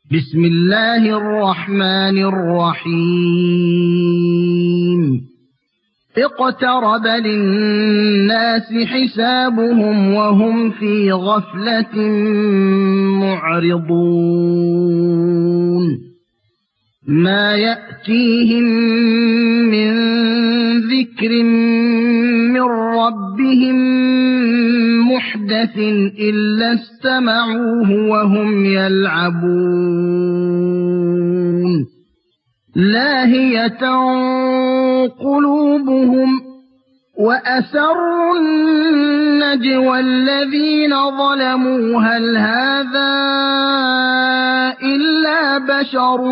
بسم الله الرحمن الرحيم اقترب للناس حسابهم وهم في غفلة معرضون ما يأتيهم من ذكر من ربهم محدث إلا استمعوه وهم يلعبون لاهية قلوبهم وأسروا النجوى الذين ظلموا هل هذا إلا بشر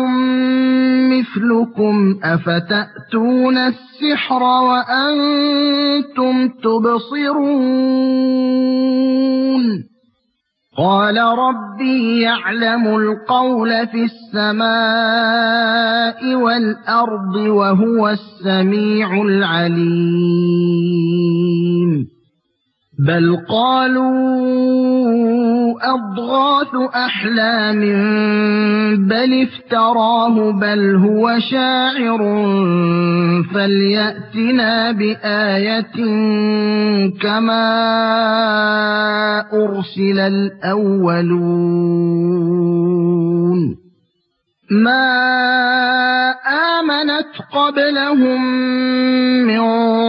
مثلكم أفتأتون السحر وأنتم تبصرون قال ربي يعلم القول في السماء والأرض وهو السميع العليم بل قالوا أضغاث أحلام بل افتراه بل هو شاعر فليأتنا بآية كما أرسل الأولون ما آمنت قبلهم من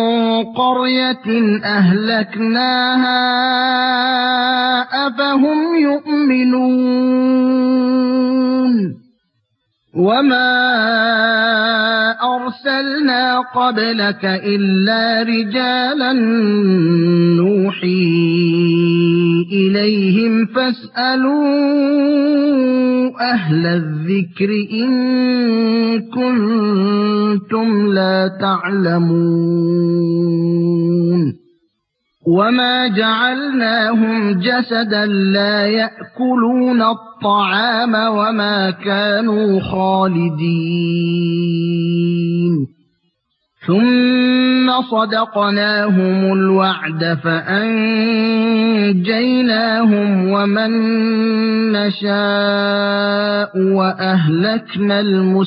قرية أهلكناها أفهم يؤمنون وما أرسلنا قبلك إلا رجالا نوحي إليهم فاسألوا أهل الذكر إن كنتم لا تعلمون وما جعلناهم جسدا لا يأكلون الطعام وما كانوا خالدين ثم صدقناهم الوعد فأنجيناهم ومن نشاء وأهلكنا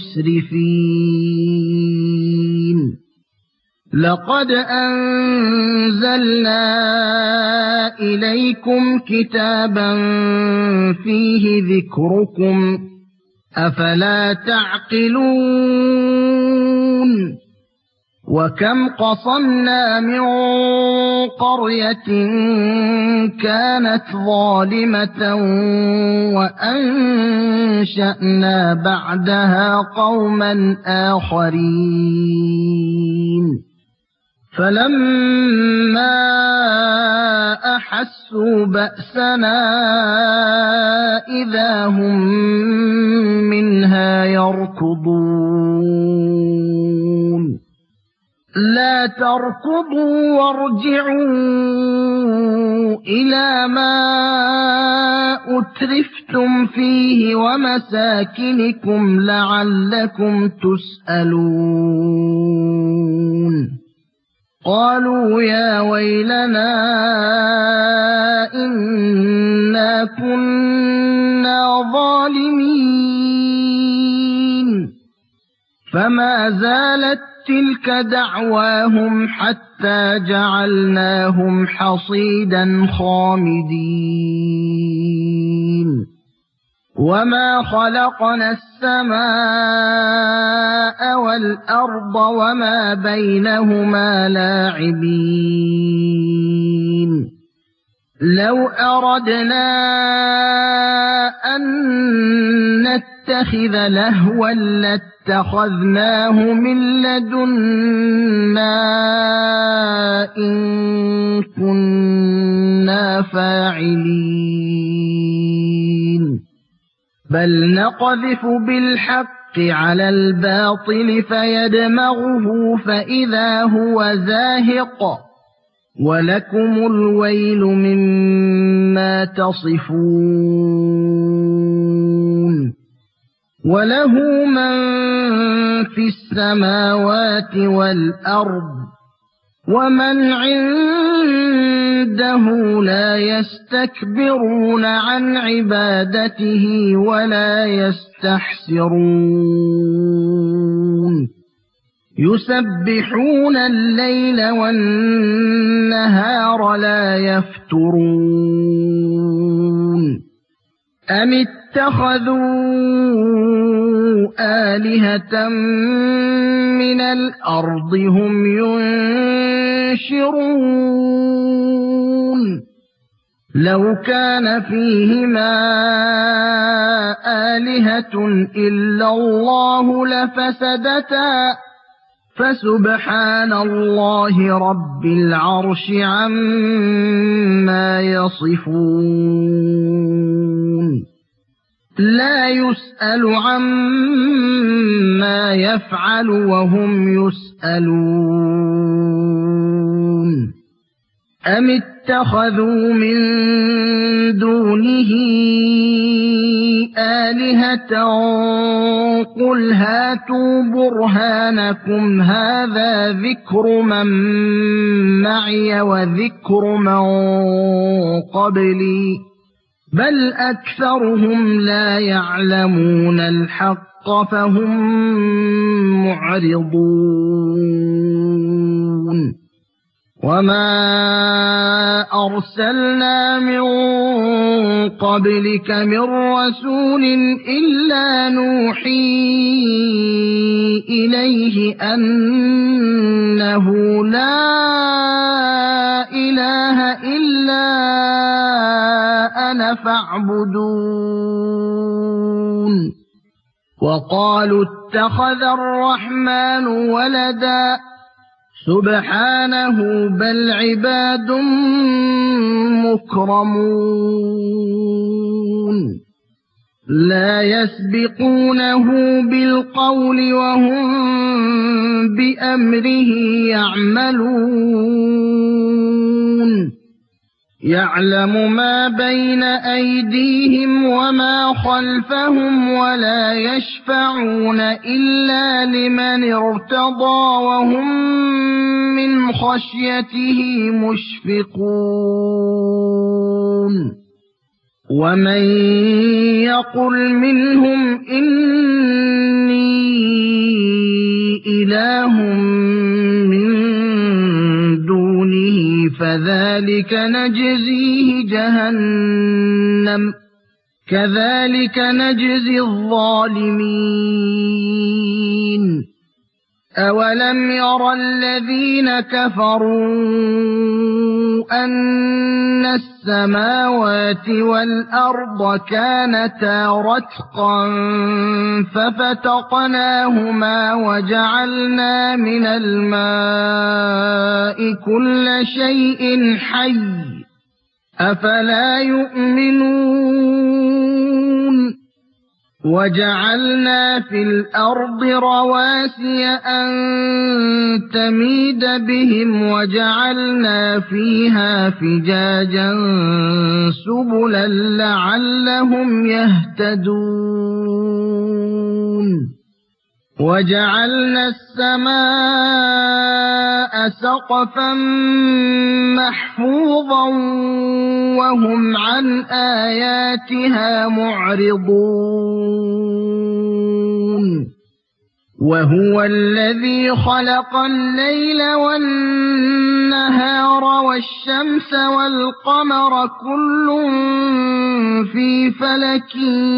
المسرفين لقد أنزلنا إليكم كتابا فيه ذكركم أفلا تعقلون وكم قصمنا من قرية كانت ظالمة وأنشأنا بعدها قوما آخرين فلما أحسوا بأسنا إذا هم منها يركضون لا تركضوا وارجعوا إلى ما أترفتم فيه ومساكنكم لعلكم تسألون قالوا يا ويلنا إنا كنا ظالمين فما زالت تلك دعواهم حتى جعلناهم حصيدا خامدين وما خلقنا السماء والأرض وما بينهما لاعبين لو أردنا أن نتخذ لهوا لاتخذناه من لدنا إن كنا فاعلين بل نقذف بالحق على الباطل فيدمغه فإذا هو زاهق ولكم الويل مما تصفون وله من في السماوات والأرض ومن عنده عنده لا يستكبرون عن عبادته ولا يستحسرون يسبحون الليل والنهار لا يفترون أم اتخذوا آلهة من الأرض هم ينشرون لو كان فيهما آلهة إلا الله لفسدتا فسبحان الله رب العرش عما يصفون لا يسأل عما يفعل وهم يسألون أم اتخذوا من دونه آلهة قل هاتوا برهانكم هذا ذكر من معي وذكر من قبلي بل أكثرهم لا يعلمون الحق فهم معرضون وما أرسلنا من قبلك من رسول إلا نوحي إليه أنه لا إله إلا أنا فاعبدون وقالوا اتخذ الرحمن ولدا سبحانه بل عباد مكرمون لا يسبقونه بالقول وهم بأمره يعملون يعلم ما بين أيديهم وما خلفهم ولا يشفعون إلا لمن ارتضى وهم من خشيته مشفقون ومن يقل منهم إني إله من دونه فذلك نجزيه جهنم كذلك نجزي الظالمين أولم ير الذين كفروا أن السماوات والأرض كانتا رتقا ففتقناهما وجعلنا من الماء كل شيء حي أفلا يؤمنون وجعلنا في الأرض رواسي أن تميد بهم وجعلنا فيها فجاجا سبلا لعلهم يهتدون وجعلنا السماء سقفا محفوظا وهم عن آياتها معرضون وهو الذي خلق الليل والنهار والشمس والقمر كل في فلك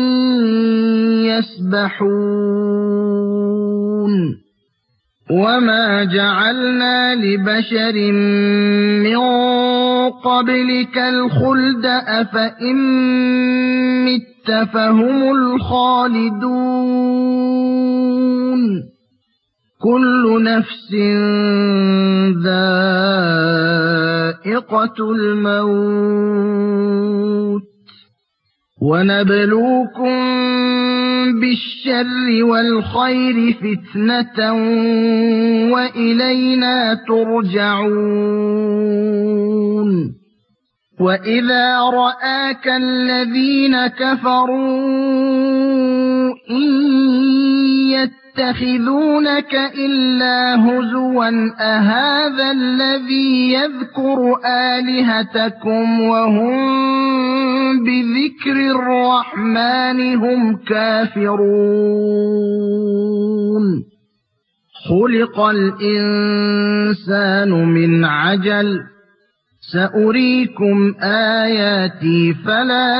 يسبحون وما جعلنا لبشر من قبلك الخلد أفإن مت فهم الخالدون كل نفس ذائقة الموت ونبلوكم بالشر والخير فتنة وإلينا ترجعون وإذا رآك الذين كفروا إن يتخذونك إلا هزوا أهذا الذي يذكر آلهتكم وهم بذكر الرحمن هم كافرون خلق الإنسان من عجل سأريكم آياتي فلا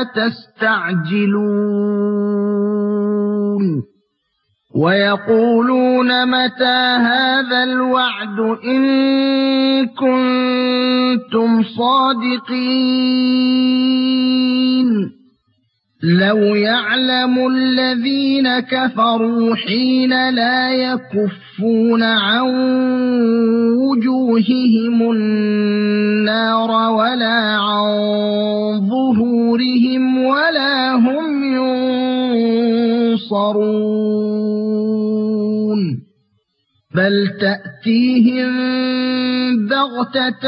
تستعجلون ويقولون متى هذا الوعد إن كنتم صادقين لو يعلم الذين كفروا حين لا يكفون عن وجوههم النار ولا عن ظهورهم ولا هم ينصرون بل تأتيهم بغتة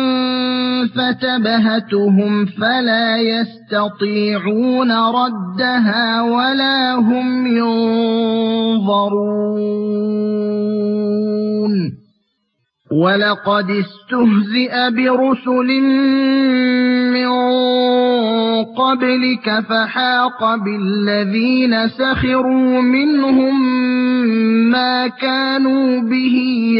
فتبهتهم فلا يستطيعون ردها ولا هم ينظرون ولقد استهزئ برسل من قبلك فحاق بالذين سخروا منهم ما كانوا به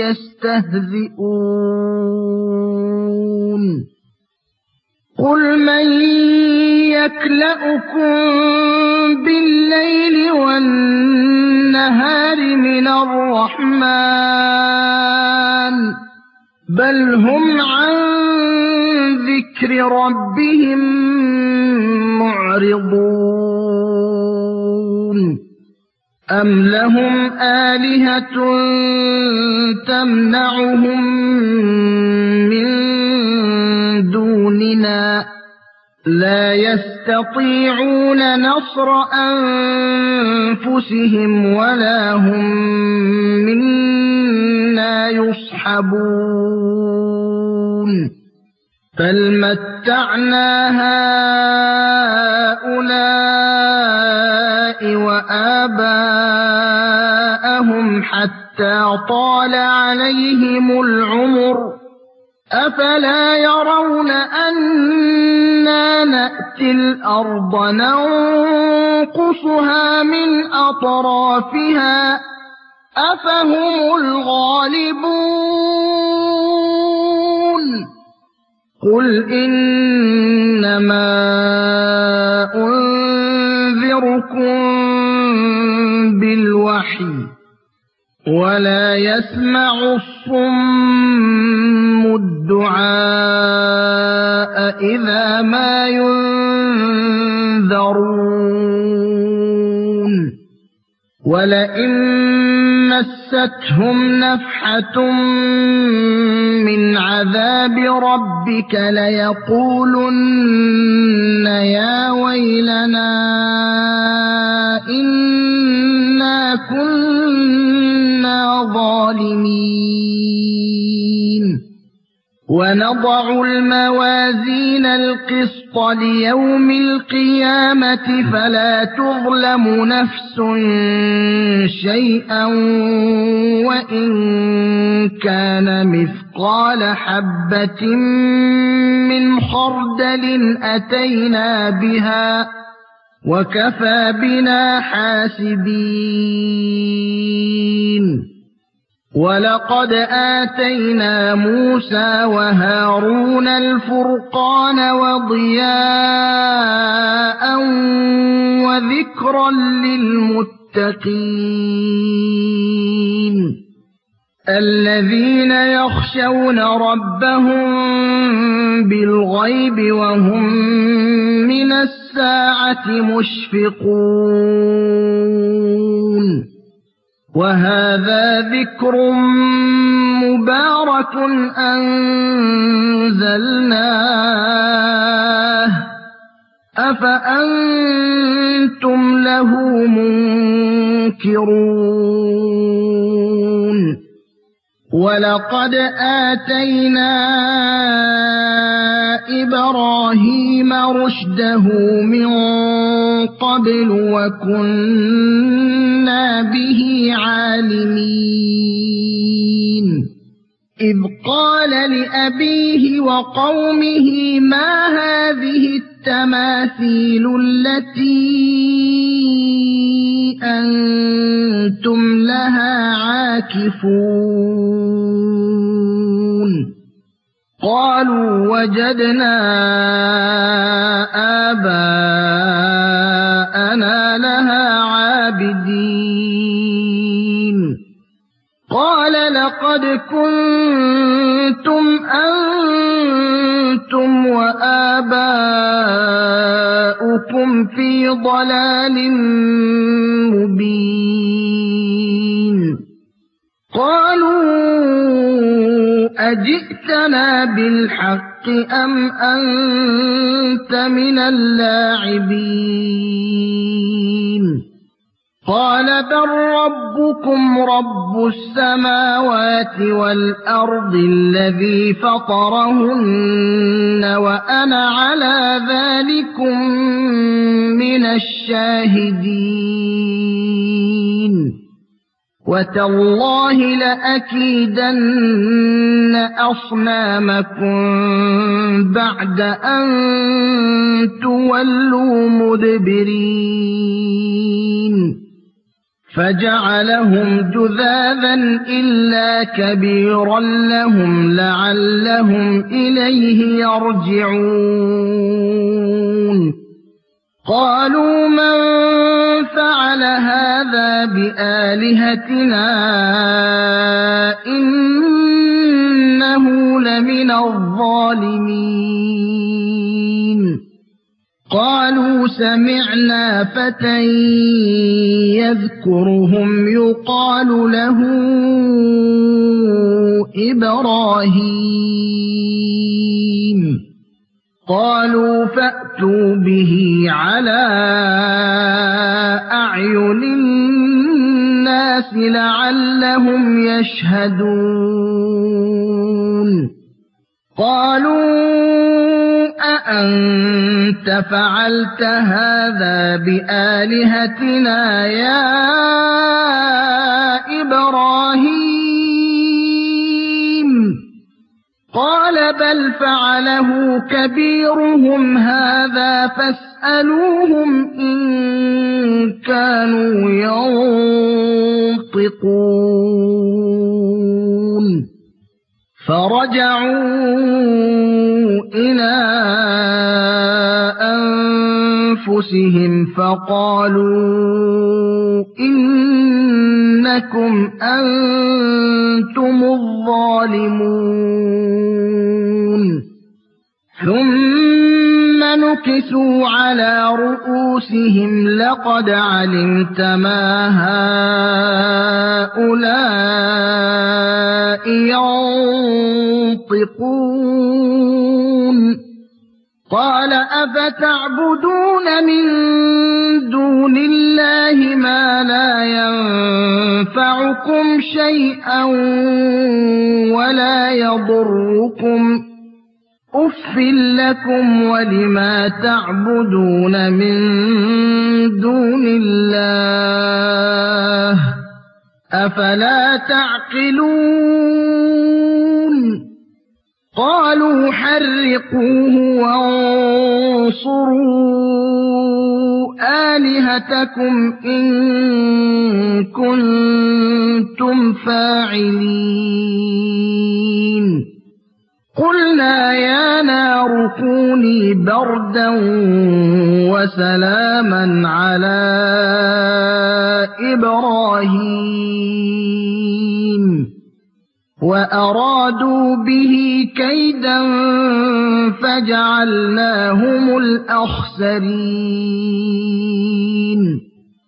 يستهزئون قل من يكلؤكم بالليل والنهار من الرحمن بل هم عن ذكر ربهم معرضون أم لهم آلهة تمنعهم من دوننا لا يستطيعون نصر أنفسهم ولا هم منا يصحبون بل متعنا هؤلاء وآباءهم حتى طال عليهم العمر أفلا يرون أنا نأتي الأرض ننقصها من أطرافها أفهم الغالبون قل إنما أنذركم بالوحي ولا يسمع الصم الدعاء إذا ما ينذرون ولئن مستهم نفحة من عذاب ربك ليقولن يا ويلنا إنا كنا ظالمين ونضع الموازين القسط ليوم القيامة فلا تظلم نفس شيئا وإن كان مثقال حبة من خردل أتينا بها وكفى بنا حاسبين ولقد آتينا موسى وهارون الفرقان وضياء وذكرا للمتقين الذين يخشون ربهم بالغيب وهم من الساعة مشفقون وهذا ذكر مبارك أنزلناه أفأنتم له منكرون ولقد آتينا إبراهيم رشده من قبل وكنا به عالمين إذ قال لأبيه وقومه ما هذه التماثيل التي أنتم لها عاكفون قالوا وجدنا آباءنا لها عابدين قال لقد كنتم أنتم وآباؤكم في ضلال مبين قالوا أجئتنا بالحق أم أنت من اللاعبين قال بل ربكم رب السماوات والأرض الذي فطرهن وأنا على ذلكم من الشاهدين وتالله لأكيدن أصنامكم بعد أن تولوا مدبرين فجعلهم جذاذا إلا كبيرا لهم لعلهم إليه يرجعون قالوا من فعل هذا بآلهتنا إنه لمن الظالمين قالوا سمعنا فتى يذكرهم يقال له إبراهيم قالوا فأتوا به على أعين الناس لعلهم يشهدون قالوا أأنت فعلت هذا بآلهتنا يا إبراهيم قال بل فعله كبيرهم هذا فاسألوهم إن كانوا ينطقون فرجعوا إلى أنفسهم فقالوا إنكم أنتم الظالمون ثم نكسوا على رؤوسهم لقد علمت ما هؤلاء ينطقون قال أفتعبدون من دون الله ما لا ينفعكم شيئا ولا يضركم أف لكم ولما تعبدون من دون الله أفلا تعقلون قالوا حرقوه وانصروا آلهتكم إن كنتم فاعلين قلنا يا نار كوني بردا وسلاما على إبراهيم وأرادوا به كيدا فجعلناهم الأخسرين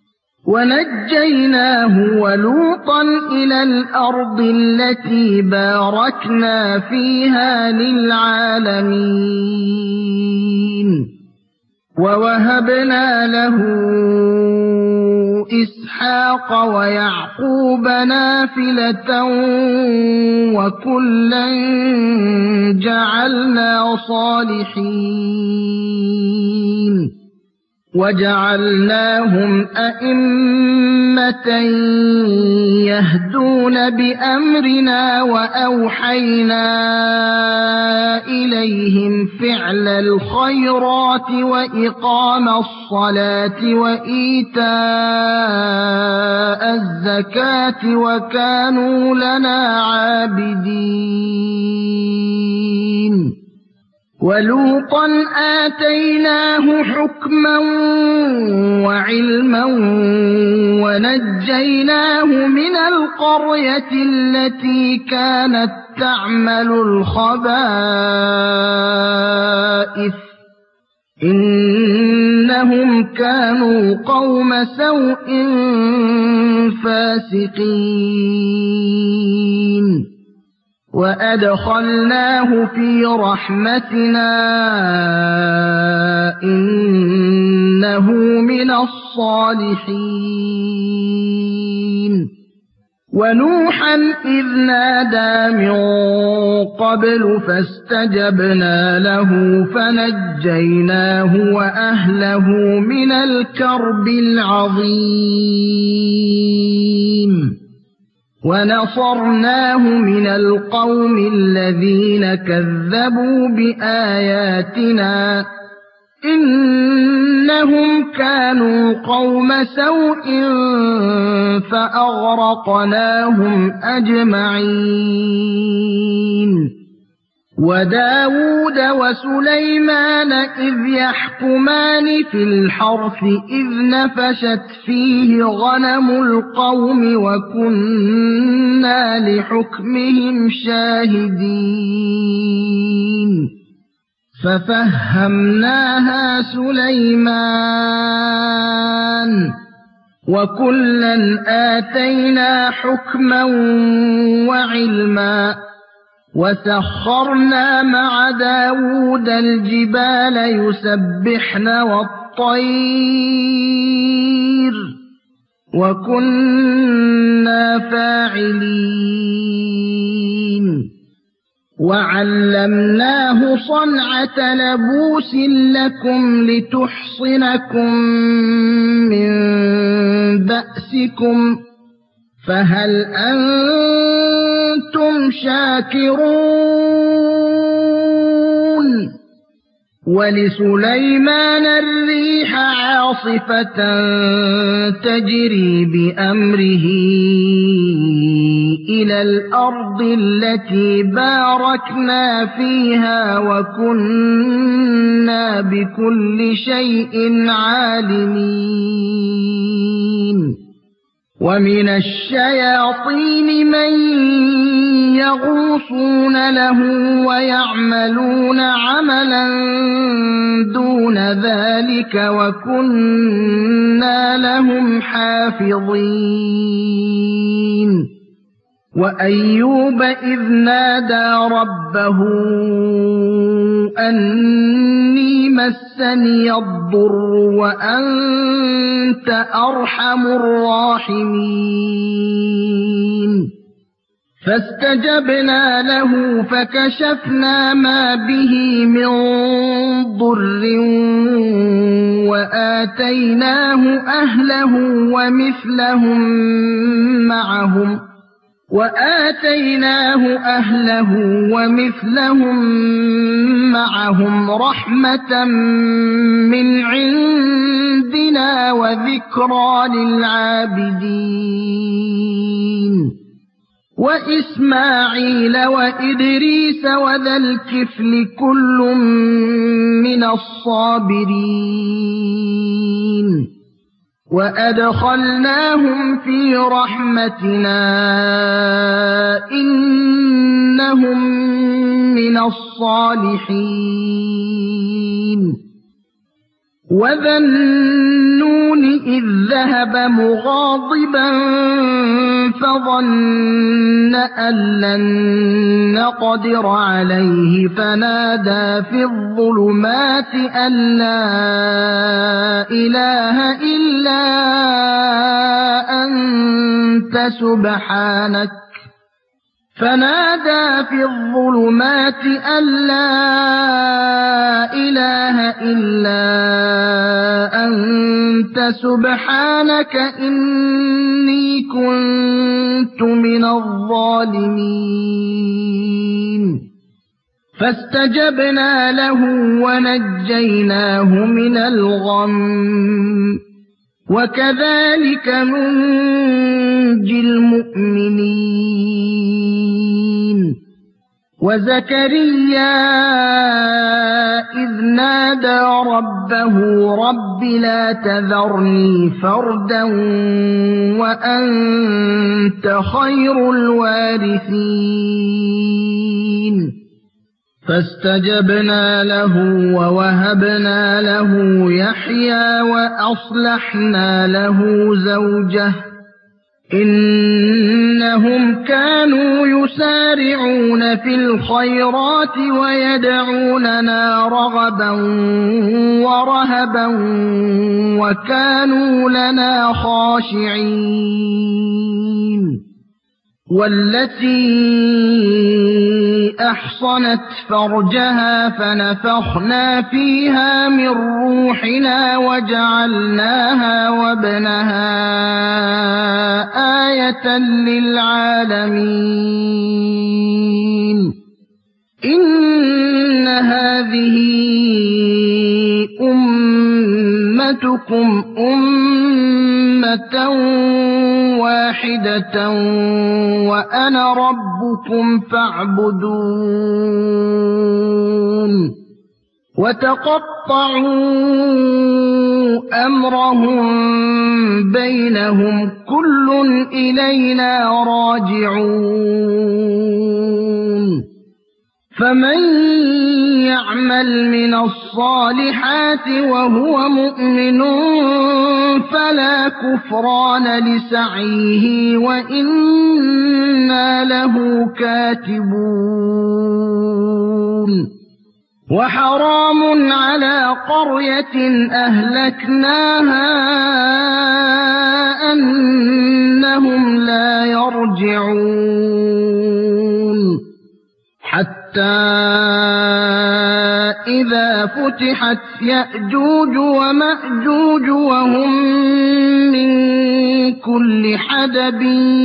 ونجيناه ولوطا إلى الأرض التي باركنا فيها للعالمين ووهبنا له إسحاق ويعقوب نافلة وكلا جعلنا صالحين وجعلناهم أئمة يهدون بأمرنا وأوحينا إليهم فعل الخيرات وإقام الصلاة وإيتاء الزكاة وكانوا لنا عابدين ولوطا آتيناه حكما وعلما ونجيناه من القرية التي كانت تعمل الخبائث إنهم كانوا قوم سوء فاسقين وأدخلناه في رحمتنا إنه من الصالحين ونوحا إذ نادى من قبل فاستجبنا له فنجيناه وأهله من الكرب العظيم ونصرناه من القوم الذين كذبوا بآياتنا إنهم كانوا قوم سوء فأغرقناهم أجمعين وداود وسليمان إذ يحكمان في الحرث إذ نفشت فيه غنم القوم وكنا لحكمهم شاهدين ففهمناها سليمان وكلا آتينا حكما وعلما وسخرنا مع داود الجبال يسبحن والطير وكنا فاعلين وعلمناه صنعة لبوس لكم لتحصنكم من بأسكم فهل أنتم شاكرون ولسليمان الريح عاصفة تجري بأمره إلى الأرض التي باركنا فيها وكنا بكل شيء عالمين ومن الشياطين من يغوصون له ويعملون عملا دون ذلك وكنا لهم حافظين وأيوب إذ نادى ربه أني مسني الضر وأنت أرحم الراحمين فاستجبنا له فكشفنا ما به من ضر وآتيناه أهله ومثلهم معهم رحمة من عندنا وذكرى للعابدين وإسماعيل وإدريس وذا الكفل كل من الصابرين وأدخلناهم في رحمتنا إنهم من الصالحين وذا النون إذ ذهب مغاضبا فظن أن لن نقدر عليه فنادى في الظلمات أن لا إله إلا أنت سبحانك إني كنت من الظالمين فاستجبنا له ونجيناه من الغم وكذلك ننجي المؤمنين وزكريا إذ نادى ربه رب لا تذرني فردا وأنت خير الوارثين فاستجبنا له ووهبنا له يحيى وأصلحنا له زوجه إنهم كانوا يسارعون في الخيرات ويدعوننا رغبا ورهبا وكانوا لنا خاشعين والتي أحصنت فرجها فنفخنا فيها من روحنا وجعلناها وابنها آية للعالمين إن هذه أمتكم أمة واحدة وأنا ربكم فاعبدون وتقطعوا أمرهم بينهم كل إلينا راجعون فمن يعمل من الصالحات وهو مؤمن فلا كفران لسعيه وإنا له كاتبون وحرام على قرية أهلكناها أنهم لا يرجعون حتى إذا فتحت يأجوج ومأجوج وهم من كل حدب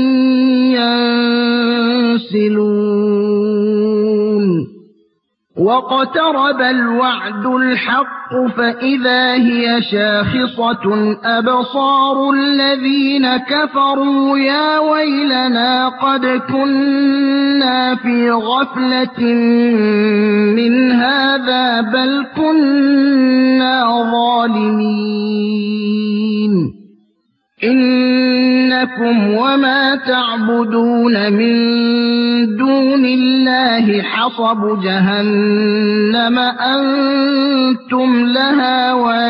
ينسلون واقترب الوعد الحق فإذا هي شاخصة أبصار الذين كفروا يا ويلنا قد كنا في غفلة من هذا بل كنا ظالمين إنكم وما تعبدون من دون الله حصب جهنم أنتم لها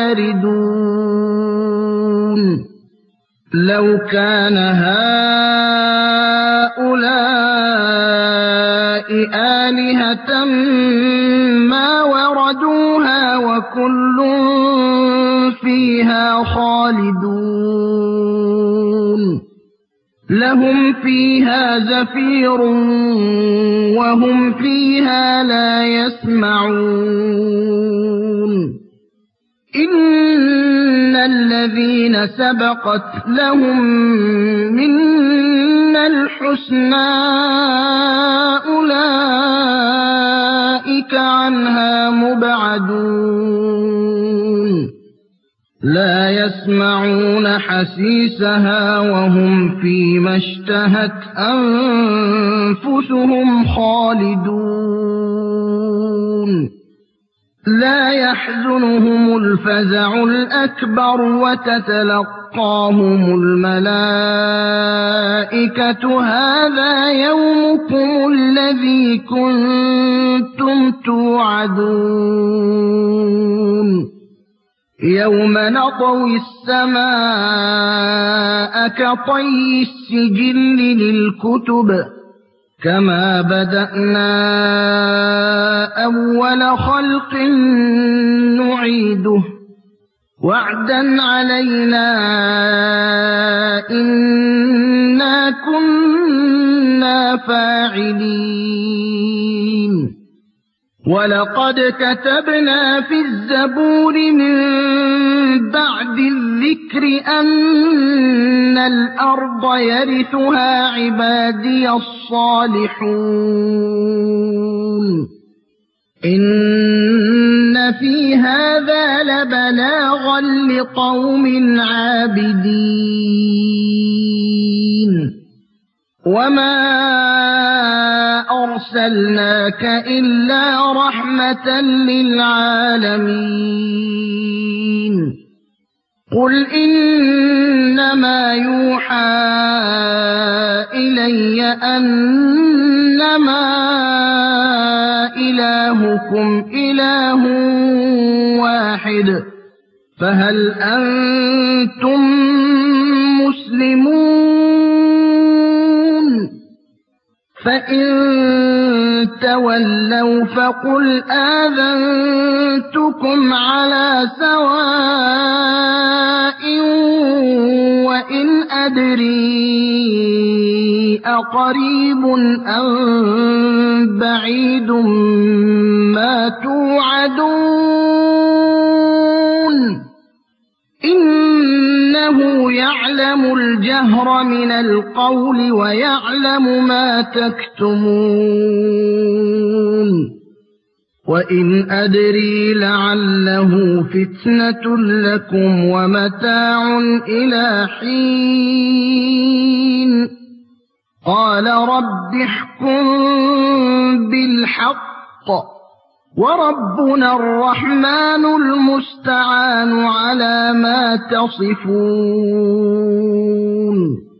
واردون لو كان هؤلاء آلهة ما وردوها وكل فيها خالدون لهم فيها زفير وهم فيها لا يسمعون إن الذين سبقت لهم منا الحسنى أولئك عنها مبعدون لا يسمعون حسيسها وهم فيما اشتهت أنفسهم خالدون لا يحزنهم الفزع الأكبر وتتلقاهم الملائكة هذا يومكم الذي كنتم توعدون يوم نطوي السماء كطي السجل للكتب كما بدأنا أول خلق نعيده وعدا علينا إنا كنا فاعلين ولقد كتبنا في الزبور من بعد الذكر أن الأرض يرثها عبادي الصالحون إن في هذا لبلاغا لقوم عابدين وما أرسلناك إلا رحمة للعالمين قل إنما يوحى إلي أنما إلهكم إله واحد فهل أنتم مسلمون فإن تولوا فقل آذنتكم على سواء وإن أدري أقريب أم بعيد ما توعدون إنه يعلم الجهر من القول ويعلم ما تكتمون وإن أدري لعله فتنة لكم ومتاع إلى حين قال رب احكم بالحق وربنا الرحمن المستعان على ما تصفون